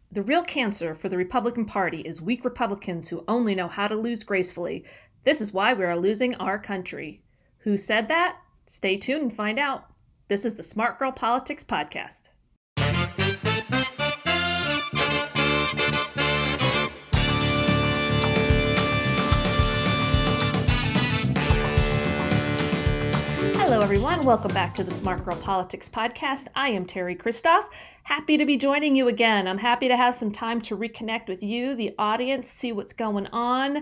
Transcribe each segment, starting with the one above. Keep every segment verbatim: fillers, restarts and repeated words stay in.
The real cancer for the Republican Party is weak Republicans who only know how to lose gracefully. This is why we are losing our country. Who said that? Stay tuned and find out. This is the Smart Girl Politics Podcast. Hello, everyone. Welcome back to the Smart Girl Politics Podcast. I am Terry Christoff. Happy to be joining you again. I'm happy to have some time to reconnect with you, the audience, see what's going on,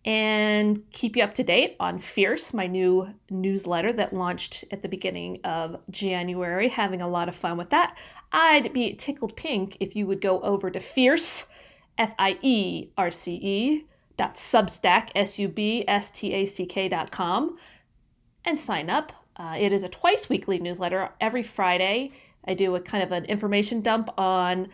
and keep you up to date on Fierce, my new newsletter that launched at the beginning of January. Having a lot of fun with that. I'd be tickled pink if you would go over to Fierce, F I E R C E, dot substack, S U B S T A C K dot com, and sign up. Uh, it is a twice weekly newsletter. Every Friday, I do a kind of an information dump on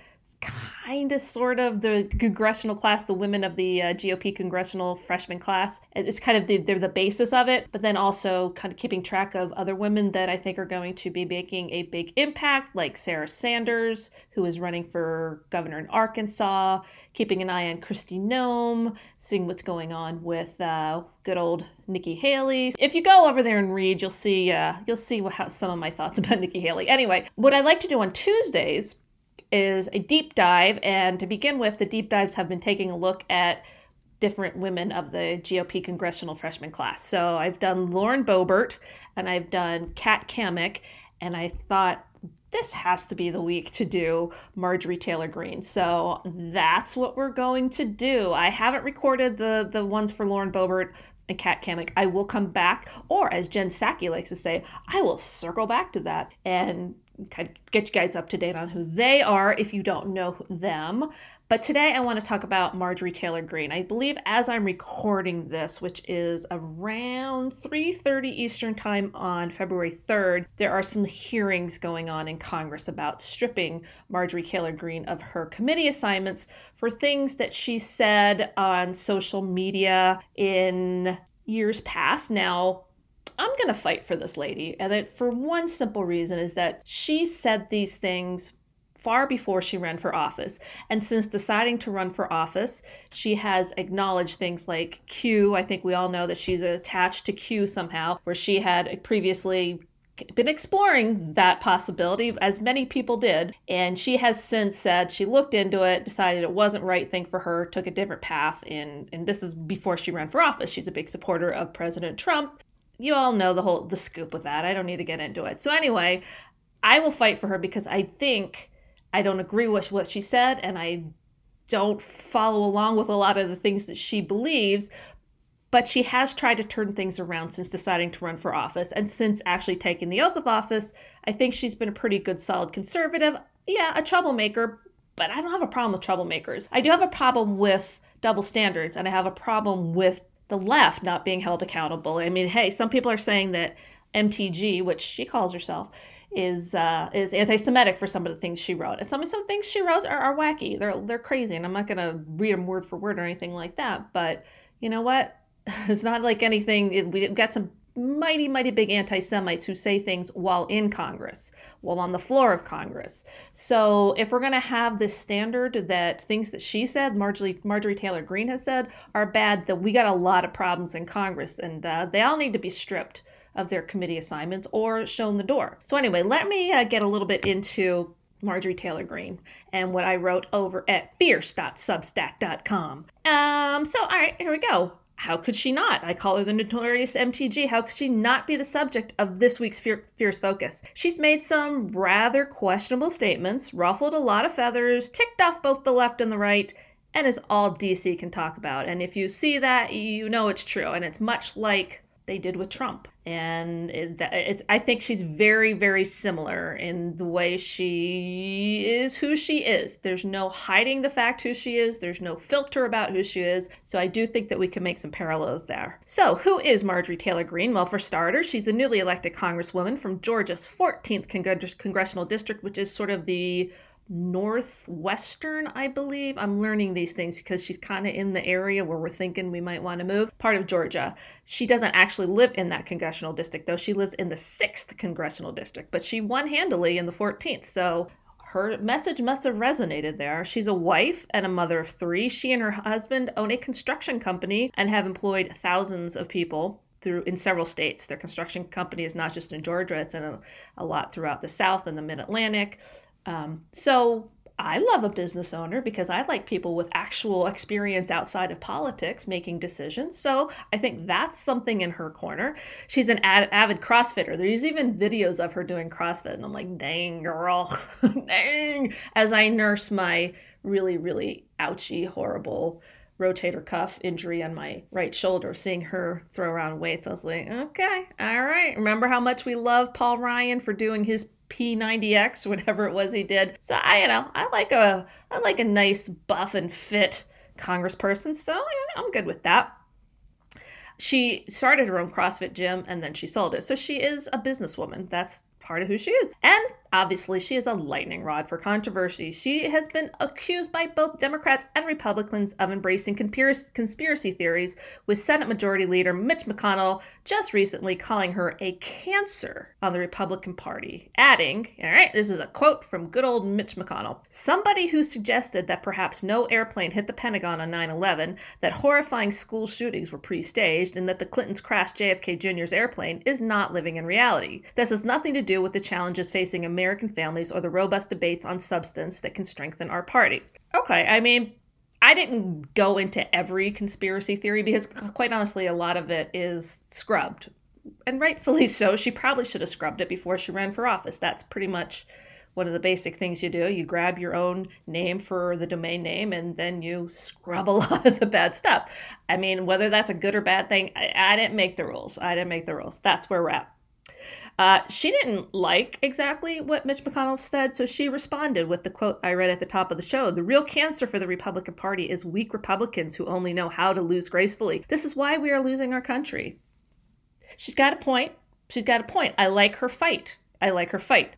kind of sort of the congressional class, the women of the uh, G O P congressional freshman class. It's kind of the, they're the basis of it, but then also kind of keeping track of other women that I think are going to be making a big impact, like Sarah Sanders, who is running for governor in Arkansas, keeping an eye on Kristi Noem, seeing what's going on with uh, good old Nikki Haley. If you go over there and read, you'll see uh, you'll see what, how, some of my thoughts about Nikki Haley. Anyway, what I like to do on Tuesdays is a deep dive, and to begin with, the deep dives have been taking a look at different women of the G O P congressional freshman class. So I've done Lauren Boebert, and I've done Kat Cammack, and I thought this has to be the week to do Marjorie Taylor Greene. So that's what we're going to do. I haven't recorded the, the ones for Lauren Boebert and Kat Cammack. I will come back, or as Jen Psaki likes to say, I will circle back to that and kind of get you guys up to date on who they are if you don't know them. But today I want to talk about Marjorie Taylor Greene. I believe as I'm recording this, which is around three thirty Eastern time on February third, there are some hearings going on in Congress about stripping Marjorie Taylor Greene of her committee assignments for things that she said on social media in years past. Now, I'm going to fight for this lady, and that for one simple reason is that she said these things far before she ran for office. And since deciding to run for office, she has acknowledged things like Q. I think we all know that she's attached to Q somehow, where she had previously been exploring that possibility, as many people did. And she has since said she looked into it, decided it wasn't the right thing for her, took a different path. And, and this is before she ran for office. She's a big supporter of President Trump. You all know the whole the scoop with that. I don't need to get into it. So anyway, I will fight for her because I think I don't agree with what she said, and I don't follow along with a lot of the things that she believes, but she has tried to turn things around since deciding to run for office. And since actually taking the oath of office, I think she's been a pretty good, solid conservative. Yeah, a troublemaker, but I don't have a problem with troublemakers. I do have a problem with double standards, and I have a problem with the left not being held accountable. I mean, hey, some people are saying that M T G, which she calls herself, is uh, is anti-Semitic for some of the things she wrote. And some of some things she wrote are, are wacky. They're they're crazy, and I'm not going to read them word for word or anything like that. But you know what? It's not like anything. It, we've got some mighty, mighty big anti-Semites who say things while in Congress, while on the floor of Congress. So if we're going to have this standard that things that she said, Marjorie, Marjorie Taylor Greene has said, are bad, then we got a lot of problems in Congress, and uh, they all need to be stripped of their committee assignments or shown the door. So anyway, let me uh, get a little bit into Marjorie Taylor Greene and what I wrote over at fierce dot substack dot com. Um, so all right, here we go. How could she not? I call her the notorious M T G. How could she not be the subject of this week's Fierce Focus? She's made some rather questionable statements, ruffled a lot of feathers, ticked off both the left and the right, and is all D C can talk about. And if you see that, you know it's true. And it's much like they did with Trump. And it, it's, I think she's very, very similar in the way she is who she is. There's no hiding the fact who she is. There's no filter about who she is. So I do think that we can make some parallels there. So who is Marjorie Taylor Greene? Well, for starters, she's a newly elected congresswoman from Georgia's fourteenth Congressional Congressional District, which is sort of the northwestern, I believe. I'm learning these things because she's kind of in the area where we're thinking we might want to move, part of Georgia. She doesn't actually live in that congressional district, though. She lives in the sixth congressional district, but she won handily in the fourteenth. So her message must have resonated there. She's a wife and a mother of three. She and her husband own a construction company and have employed thousands of people through in several states. Their construction company is not just in Georgia, it's in a, a lot throughout the South and the Mid-Atlantic. Um, so I love a business owner because I like people with actual experience outside of politics making decisions. So I think that's something in her corner. She's an ad- avid CrossFitter. There's even videos of her doing CrossFit. And I'm like, dang, girl, dang, as I nurse my really, really ouchy, horrible rotator cuff injury on my right shoulder, seeing her throw around weights. I was like, okay, all right. Remember how much we love Paul Ryan for doing his P ninety X, whatever it was he did. So I, you know, I like a, I like a nice buff and fit congressperson. So yeah, I'm good with that. She started her own CrossFit gym and then she sold it. So she is a businesswoman. That's part of who she is. And obviously, she is a lightning rod for controversy. She has been accused by both Democrats and Republicans of embracing conspiracy theories, with Senate Majority Leader Mitch McConnell just recently calling her a cancer on the Republican Party, adding, all right, this is a quote from good old Mitch McConnell, "Somebody who suggested that perhaps no airplane hit the Pentagon on nine eleven, that horrifying school shootings were pre-staged, and that the Clintons crashed J F K Junior's airplane is not living in reality. This has nothing to do with the challenges facing American families or the robust debates on substance that can strengthen our party." Okay, I mean, I didn't go into every conspiracy theory because, quite honestly, a lot of it is scrubbed. And rightfully so. She probably should have scrubbed it before she ran for office. That's pretty much one of the basic things you do. You grab your own name for the domain name and then you scrub a lot of the bad stuff. I mean, whether that's a good or bad thing, I, I didn't make the rules. I didn't make the rules. That's where we're at. Uh, she didn't like exactly what Mitch McConnell said, so she responded with the quote I read at the top of the show. "The real cancer for the Republican Party is weak Republicans who only know how to lose gracefully. This is why we are losing our country." She's got a point. She's got a point. I like her fight. I like her fight.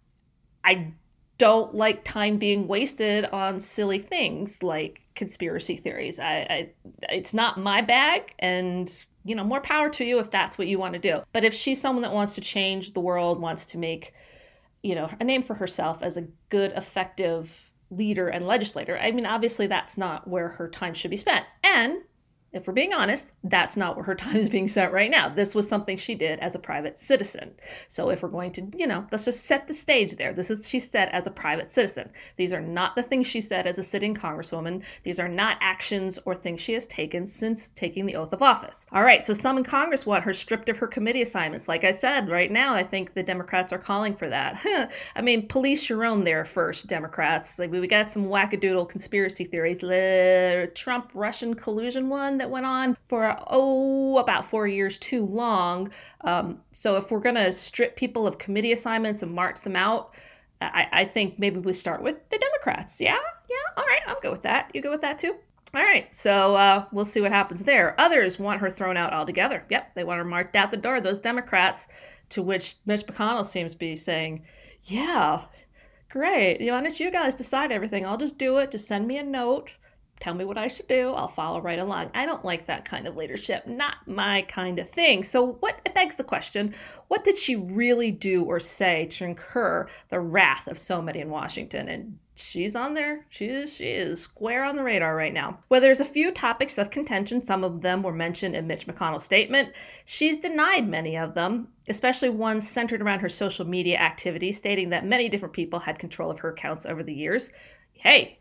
I don't like time being wasted on silly things like conspiracy theories. I, I it's not my bag, and you know, more power to you if that's what you want to do. But if she's someone that wants to change the world, wants to make, you know, a name for herself as a good, effective leader and legislator, I mean, obviously that's not where her time should be spent. And if we're being honest, that's not where her time is being spent right now. This was something she did as a private citizen. So if we're going to, you know, let's just set the stage there. This is, she said, as a private citizen. These are not the things she said as a sitting congresswoman. These are not actions or things she has taken since taking the oath of office. All right, so some in Congress want her stripped of her committee assignments. Like I said, right now, I think the Democrats are calling for that. I mean, police your own there first, Democrats. Like, we got some wackadoodle conspiracy theories. The Trump-Russian collusion one that went on for, oh, about four years too long. Um, so if we're going to strip people of committee assignments and march them out, I, I think maybe we start with the Democrats. Yeah? Yeah? All right. I'm good with that. You good with that too? All right. So uh, we'll see what happens there. Others want her thrown out altogether. Yep. They want her marked out the door, those Democrats, to which Mitch McConnell seems to be saying, yeah, great. Why don't you guys decide everything? I'll just do it. Just send me a note. Tell me what I should do. I'll follow right along. I don't like that kind of leadership. Not my kind of thing. So what it begs the question, what did she really do or say to incur the wrath of so many in Washington? And she's on there. She is, she is square on the radar right now. Well, there's a few topics of contention. Some of them were mentioned in Mitch McConnell's statement. She's denied many of them, especially ones centered around her social media activity, stating that many different people had control of her accounts over the years. Hey,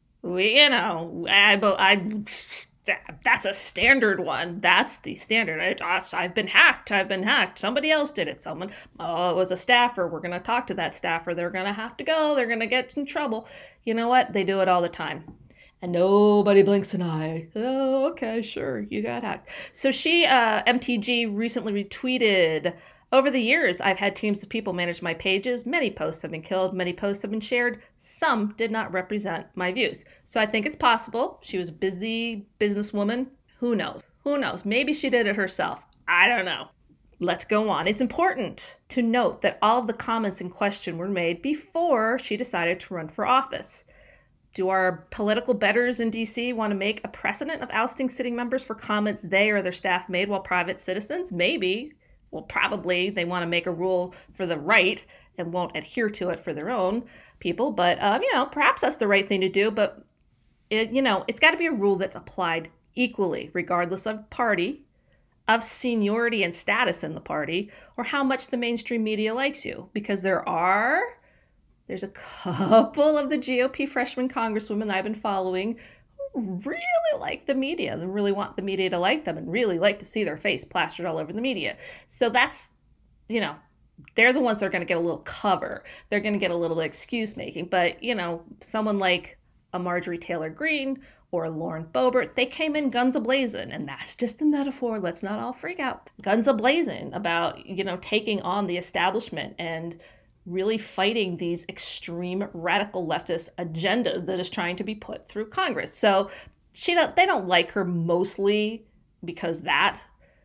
We, you know, I, I, that's a standard one. That's the standard. I, I've been hacked. I've been hacked. Somebody else did it. Someone, oh, it was a staffer. We're going to talk to that staffer. They're going to have to go. They're going to get in trouble. You know what? They do it all the time. And nobody blinks an eye. Oh, okay, sure. You got hacked. So she, uh, M T G, recently retweeted, "Over the years, I've had teams of people manage my pages. Many posts have been killed. Many posts have been shared. Some did not represent my views." So I think it's possible. She was a busy businesswoman. Who knows? Who knows? Maybe she did it herself. I don't know. Let's go on. It's important to note that all of the comments in question were made before she decided to run for office. Do our political betters in D C want to make a precedent of ousting sitting members for comments they or their staff made while private citizens? Maybe. Well, probably they want to make a rule for the right and won't adhere to it for their own. people, but, um, you know, perhaps that's the right thing to do. But, it, you know, it's got to be a rule that's applied equally, regardless of party, of seniority and status in the party, or how much the mainstream media likes you. Because there are, there's a couple of the G O P freshman congresswomen I've been following who really like the media and really want the media to like them and really like to see their face plastered all over the media. So that's, you know, they're the ones that are going to get a little cover. They're going to get a little excuse making. But, you know, someone like a Marjorie Taylor Greene or Lauren Boebert, they came in guns a-blazing, and that's just a metaphor. Let's not all freak out. Guns a-blazing about, you know, taking on the establishment and really fighting these extreme radical leftist agendas that is trying to be put through Congress. So she don't, they don't like her mostly because that,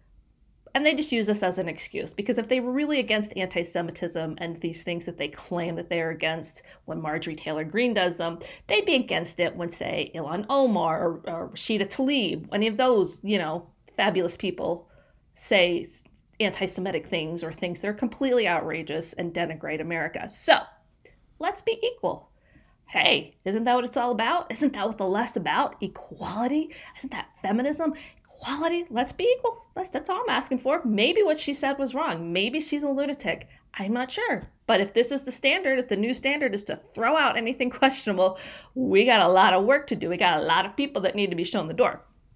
and they just use this as an excuse, because if they were really against anti-Semitism and these things that they claim that they're against when Marjorie Taylor Greene does them, they'd be against it when, say, Ilhan Omar or, or Rashida Tlaib, any of those, you know, fabulous people say anti-Semitic things or things that are completely outrageous and denigrate America. So let's be equal. Hey, isn't that what it's all about? Isn't that what the left's about? Equality? Isn't that feminism? Equality? Let's be equal. That's, that's all I'm asking for. Maybe what she said was wrong. Maybe she's a lunatic. I'm not sure. But if this is the standard, if the new standard is to throw out anything questionable, we got a lot of work to do. We got a lot of people that need to be shown the door.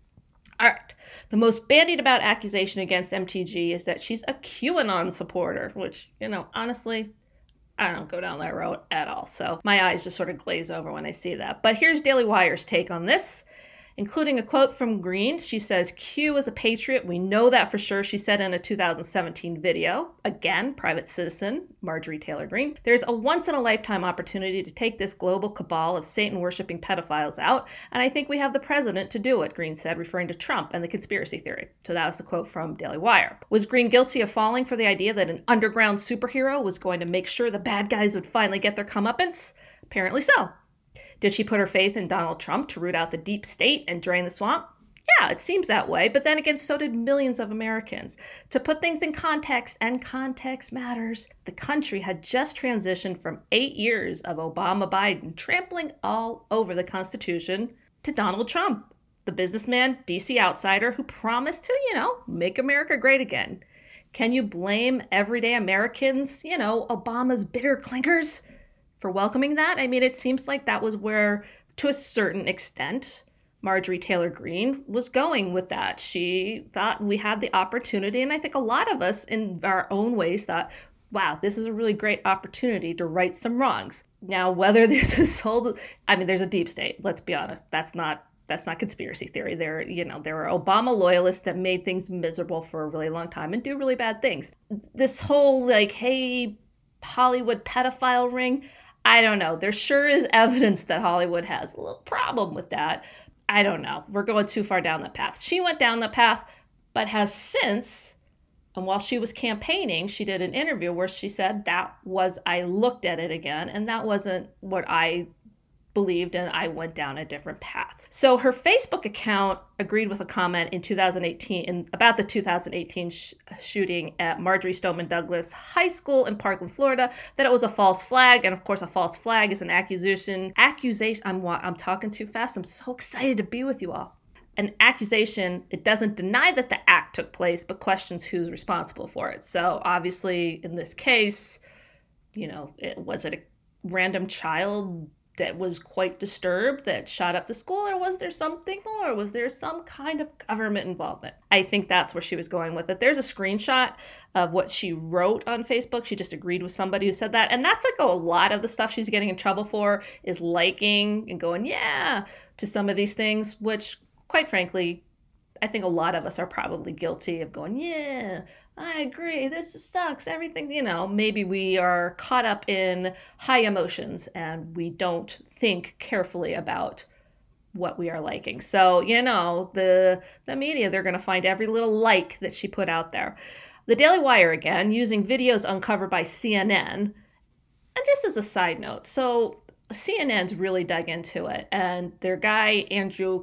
All right. The most bandied about accusation against M T G is that she's a QAnon supporter, which, you know, honestly, I don't go down that road at all. So my eyes just sort of glaze over when I see that. But here's Daily Wire's take on this, including a quote from Greene. She says, Q is a patriot. We know that for sure, she said in a two thousand seventeen video. Again, private citizen, Marjorie Taylor Greene. There's a once-in-a-lifetime opportunity to take this global cabal of Satan-worshipping pedophiles out, and I think we have the president to do it, Greene said, referring to Trump and the conspiracy theory. So that was the quote from Daily Wire. Was Greene guilty of falling for the idea that an underground superhero was going to make sure the bad guys would finally get their comeuppance? Apparently so. Did she put her faith in Donald Trump to root out the deep state and drain the swamp? Yeah, it seems that way. But then again, so did millions of Americans. To put things in context, and context matters, the country had just transitioned from eight years of Obama-Biden trampling all over the Constitution to Donald Trump, the businessman, D C outsider who promised to, you know, make America great again. Can you blame everyday Americans, you know, Obama's bitter clinkers, for welcoming that? I mean, it seems like that was where, to a certain extent, Marjorie Taylor Greene was going with that. She thought we had the opportunity, and I think a lot of us in our own ways thought, wow, this is a really great opportunity to right some wrongs. Now, whether there's a soul, I mean, there's a deep state, let's be honest. That's not that's not conspiracy theory. There, you know, there are Obama loyalists that made things miserable for a really long time and do really bad things. This whole, like, hey, Hollywood pedophile ring, I don't know. There sure is evidence that Hollywood has a little problem with that. I don't know. We're going too far down the path. She went down the path, but has since, and while she was campaigning, she did an interview where she said that was, I looked at it again, and that wasn't what I believed, and I went down a different path. So her Facebook account agreed with a comment in two thousand eighteen in, about the two thousand eighteen sh- shooting at Marjory Stoneman Douglas High School in Parkland, Florida, that it was a false flag. And of course, a false flag is an accusation. Accusation. I'm I'm talking too fast. I'm so excited to be with you all. An accusation, it doesn't deny that the act took place, but questions who's responsible for it. So obviously, in this case, you know, it, was it a random child that was quite disturbed that shot up the school, or was there something more? Was there some kind of government involvement? I think that's where she was going with it. There's a screenshot of what she wrote on Facebook. She just agreed with somebody who said that. And that's like a lot of the stuff she's getting in trouble for, is liking and going, yeah, to some of these things, which quite frankly, I think a lot of us are probably guilty of going, yeah, I agree, this sucks, everything, you know, maybe we are caught up in high emotions and we don't think carefully about what we are liking. So, you know, the the media, they're going to find every little like that she put out there. The Daily Wire, again, using videos uncovered by C N N. And just as a side note, so C N N's really dug into it, and their guy, Andrew,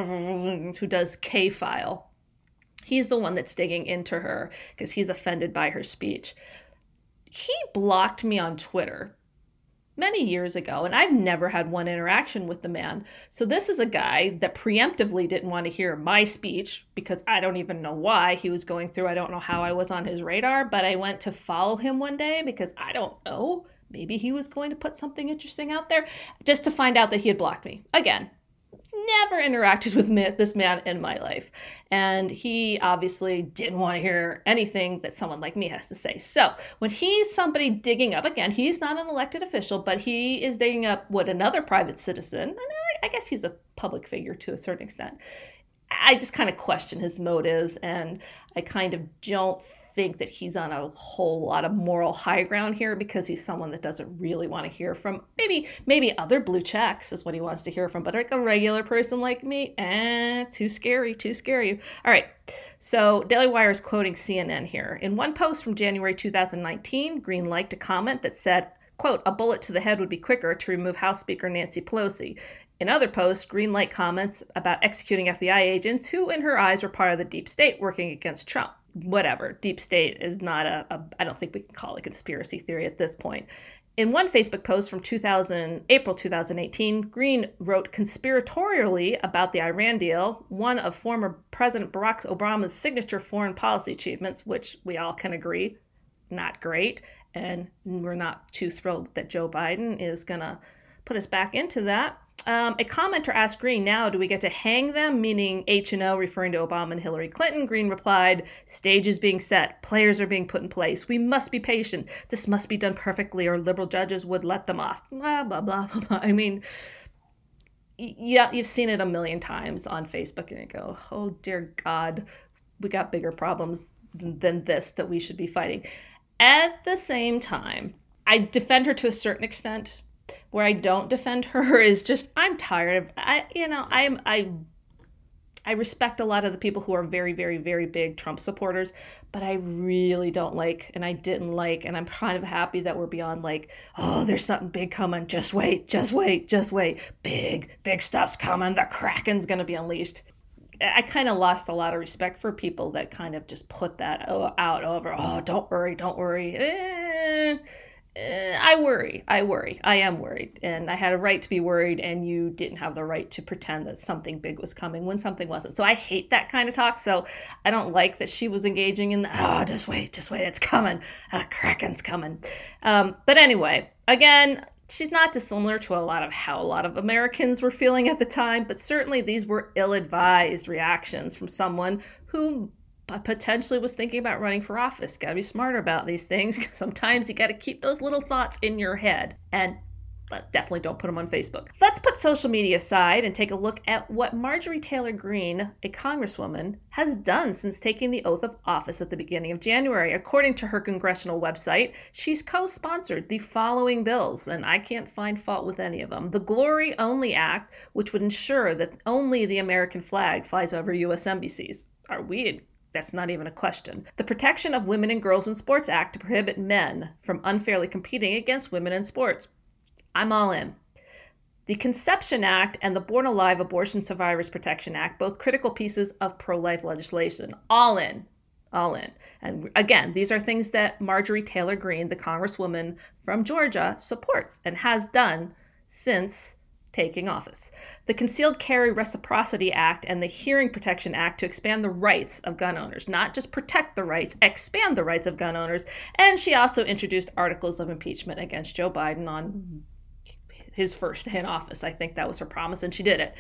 who does K-File, he's the one that's digging into her because he's offended by her speech. He blocked me on Twitter many years ago, and I've never had one interaction with the man. So this is a guy that preemptively didn't want to hear my speech because I don't even know why he was going through. I don't know how I was on his radar, but I went to follow him one day because I don't know. Maybe he was going to put something interesting out there just to find out that he had blocked me. Again, never interacted with me, this man in my life. And he obviously didn't want to hear anything that someone like me has to say. So when he's somebody digging up, again, he's not an elected official, but he is digging up what another private citizen, and I, I guess he's a public figure to a certain extent. I just kind of question his motives, and I kind of don't think that he's on a whole lot of moral high ground here because he's someone that doesn't really want to hear from maybe maybe other blue checks is what he wants to hear from, but like a regular person like me, eh, too scary, too scary. All right, so Daily Wire is quoting C N N here. In one post from January two thousand nineteen, Green liked a comment that said, quote, "A bullet to the head would be quicker to remove House Speaker Nancy Pelosi." In other posts, Green light comments about executing F B I agents who, in her eyes, were part of the deep state working against Trump. Whatever. Deep state is not a, a I don't think we can call it a conspiracy theory at this point. In one Facebook post from two thousand, April two thousand eighteen, Green wrote conspiratorially about the Iran deal, one of former President Barack Obama's signature foreign policy achievements, which we all can agree, not great. And we're not too thrilled that Joe Biden is going to put us back into that. Um, a commenter asked Green, now, do we get to hang them? Meaning H and O, referring to Obama and Hillary Clinton. Green replied, stage is being set. Players are being put in place. We must be patient. This must be done perfectly or liberal judges would let them off. Blah, blah, blah, blah, blah. I mean, yeah, you've seen it a million times on Facebook and you go, oh, dear God, we got bigger problems than this that we should be fighting. At the same time, I defend her to a certain extent. Where I don't defend her is just, I'm tired of, I, you know, I'm, I, I respect a lot of the people who are very, very, very big Trump supporters, but I really don't like, and I didn't like, and I'm kind of happy that we're beyond like, oh, there's something big coming. Just wait, just wait, just wait. Big, big stuff's coming. The Kraken's going to be unleashed. I kind of lost a lot of respect for people that kind of just put that out over, oh, don't worry, don't worry. Eh. I worry. I worry. I am worried. And I had a right to be worried, and you didn't have the right to pretend that something big was coming when something wasn't. So I hate that kind of talk. So I don't like that she was engaging in the, oh, just wait, just wait, it's coming. A Kraken's coming. Um, but anyway, again, she's not dissimilar to a lot of how a lot of Americans were feeling at the time, but certainly these were ill-advised reactions from someone who potentially was thinking about running for office. Got to be smarter about these things. Sometimes you got to keep those little thoughts in your head, and definitely don't put them on Facebook. Let's put social media aside and take a look at what Marjorie Taylor Greene, a congresswoman, has done since taking the oath of office at the beginning of January. According to her congressional website, she's co-sponsored the following bills, and I can't find fault with any of them. The Glory Only Act, which would ensure that only the American flag flies over U S embassies. Are we That's not even a question. The Protection of Women and Girls in Sports Act to prohibit men from unfairly competing against women in sports. I'm all in. The Conception Act and the Born Alive Abortion Survivors Protection Act, both critical pieces of pro-life legislation. All in. All in. And again, these are things that Marjorie Taylor Greene, the congresswoman from Georgia, supports and has done since taking office. The Concealed Carry Reciprocity Act and the Hearing Protection Act to expand the rights of gun owners, not just protect the rights, expand the rights of gun owners. And she also introduced articles of impeachment against Joe Biden on his first day in office. I think that was her promise, and she did it.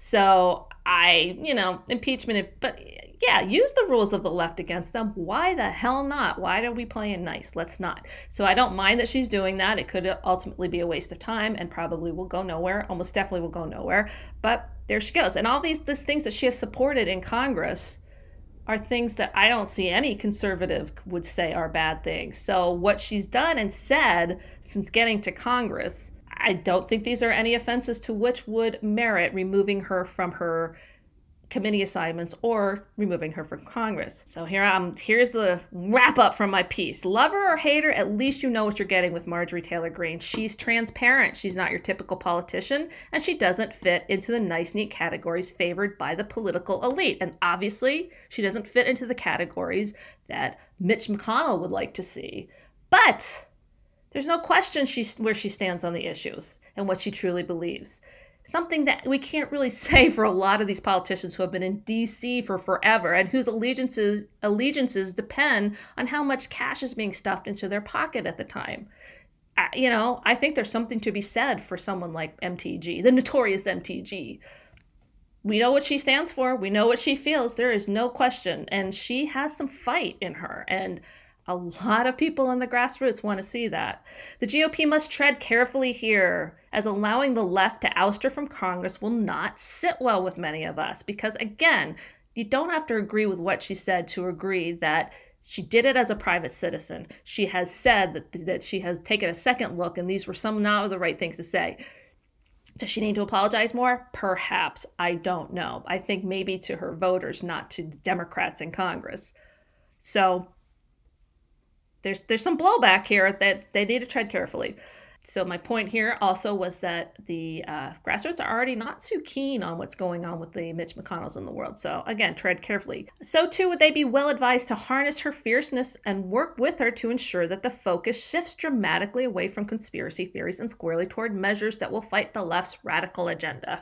So I, you know, impeachment, but yeah, use the rules of the left against them. Why the hell not? Why are we playing nice? Let's not. So I don't mind that she's doing that. It could ultimately be a waste of time and probably will go nowhere. Almost definitely will go nowhere. But there she goes. And all these, these things that she has supported in Congress are things that I don't see any conservative would say are bad things. So what she's done and said since getting to Congress, I don't think these are any offenses to which would merit removing her from her committee assignments or removing her from Congress. So here I'm, here's the wrap up from my piece. Love her or hate her, at least you know what you're getting with Marjorie Taylor Greene. She's transparent. She's not your typical politician, and she doesn't fit into the nice, neat categories favored by the political elite. And obviously, she doesn't fit into the categories that Mitch McConnell would like to see. But There's no question she's, where she stands on the issues and what she truly believes. Something that we can't really say for a lot of these politicians who have been in D C for forever and whose allegiances allegiances depend on how much cash is being stuffed into their pocket at the time. I, you know, I think there's something to be said for someone like M T G, the notorious M T G. We know what she stands for. We know what she feels. There is no question. And she has some fight in her. And a lot of people in the grassroots want to see that. The G O P must tread carefully here, as allowing the left to oust her from Congress will not sit well with many of us. Because again, you don't have to agree with what she said to agree that she did it as a private citizen. She has said that, that she has taken a second look, and these were some not the right things to say. Does she need to apologize more? Perhaps. I don't know. I think maybe to her voters, not to Democrats in Congress. So There's there's some blowback here that they need to tread carefully. So my point here also was that the uh, grassroots are already not too keen on what's going on with the Mitch McConnells in the world. So again, tread carefully. So too would they be well advised to harness her fierceness and work with her to ensure that the focus shifts dramatically away from conspiracy theories and squarely toward measures that will fight the left's radical agenda.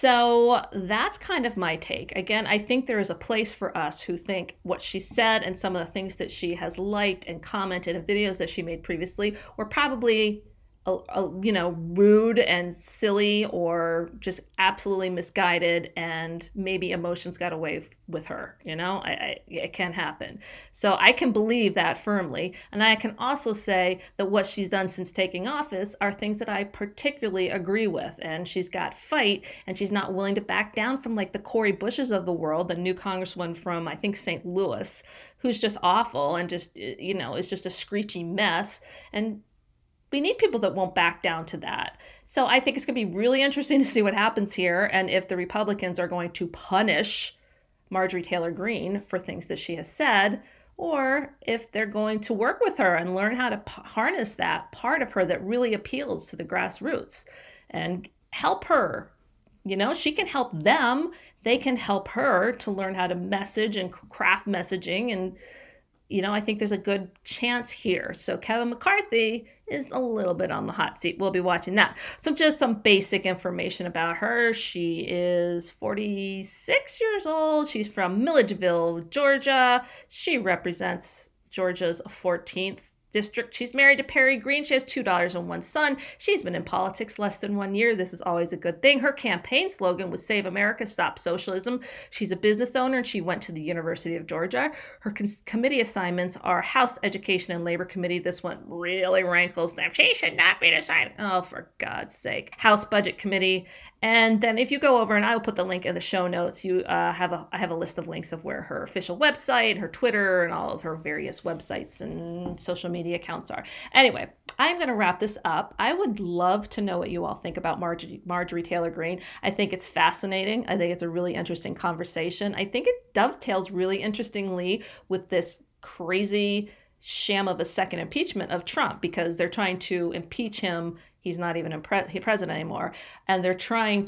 So that's kind of my take. Again, I think there is a place for us who think what she said and some of the things that she has liked and commented in videos that she made previously were probably, a, a, you know, rude and silly or just absolutely misguided, and maybe emotions got away with her. You know, I, I, it can happen. So I can believe that firmly. And I can also say that what she's done since taking office are things that I particularly agree with. And she's got fight, and she's not willing to back down from like the Cori Bushes of the world, the new congresswoman from, I think, Saint Louis, who's just awful and just, you know, is just a screechy mess. And we need people that won't back down to that. So I think it's going to be really interesting to see what happens here, and if the Republicans are going to punish Marjorie Taylor Greene for things that she has said, or if they're going to work with her and learn how to p- harness that part of her that really appeals to the grassroots and help her. You know, she can help them. They can help her to learn how to message and craft messaging. And, you know, I think there's a good chance here. So Kevin McCarthy is a little bit on the hot seat. We'll be watching that. So just some basic information about her. She is forty-six years old. She's from Milledgeville, Georgia. She represents Georgia's fourteenth district. She's married to Perry Green. She has two daughters and one son. She's been in politics less than one year. This is always a good thing. Her campaign slogan was Save America, Stop Socialism. She's a business owner, and she went to the University of Georgia. Her con- committee assignments are House Education and Labor Committee. This one really rankles them. She should not be decided. Oh, for God's sake. House Budget Committee. And then if you go over, and I will put the link in the show notes, you uh, have a I have a list of links of where her official website, her Twitter, and all of her various websites and social media accounts are. Anyway, I'm going to wrap this up. I would love to know what you all think about Marjorie, Marjorie Taylor Greene. I think it's fascinating. I think it's a really interesting conversation. I think it dovetails really interestingly with this crazy sham of a second impeachment of Trump, because they're trying to impeach him. He's not even a pre- president anymore. And they're trying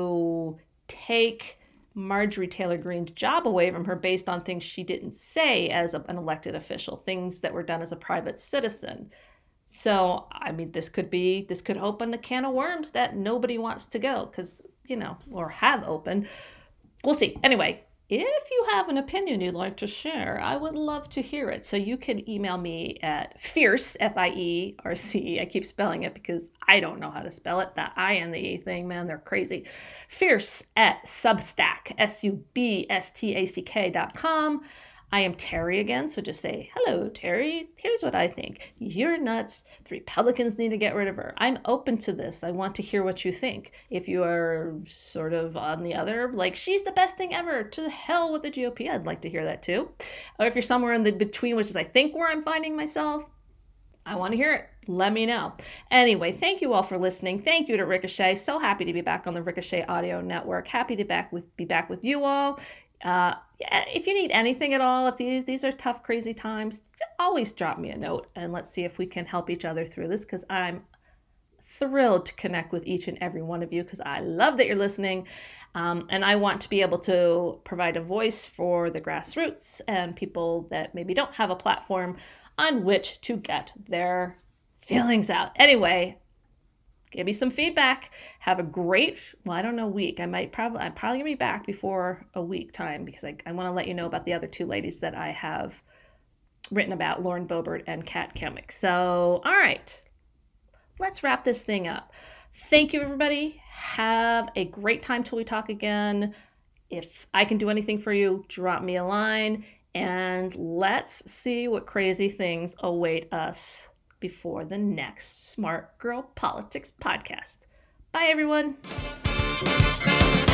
to take Marjorie Taylor Greene's job away from her based on things she didn't say as a, an elected official, things that were done as a private citizen. So, I mean, this could be, this could open a can of worms that nobody wants to go, because, you know, or have opened. We'll see. Anyway, if you have an opinion you'd like to share, I would love to hear it. So you can email me at fierce, F I E R C E. I keep spelling it because I don't know how to spell it. That I and the E thing, man, they're crazy. Fierce at Substack, S U B S T A C K dot com. I am Terry again, so just say, hello, Terry. Here's what I think. You're nuts. The Republicans need to get rid of her. I'm open to this. I want to hear what you think. If you are sort of on the other, like, she's the best thing ever, to hell with the G O P, I'd like to hear that too. Or if you're somewhere in the between, which is I think where I'm finding myself, I want to hear it. Let me know. Anyway, thank you all for listening. Thank you to Ricochet. So happy to be back on the Ricochet Audio Network. Happy to back with be back with you all. Uh, yeah, if you need anything at all, if these these are tough, crazy times, always drop me a note and let's see if we can help each other through this, because I'm thrilled to connect with each and every one of you, because I love that you're listening. Um, and I want to be able to provide a voice for the grassroots and people that maybe don't have a platform on which to get their feelings out. Anyway, give me some feedback. Have a great, well, I don't know, week. I might probably, I'm probably gonna be back before a week time because I, I want to let you know about the other two ladies that I have written about, Lauren Boebert and Kat Kemick. So, all right, let's wrap this thing up. Thank you, everybody. Have a great time till we talk again. If I can do anything for you, drop me a line, and let's see what crazy things await us before the next Smart Girl Politics podcast. Bye, everyone.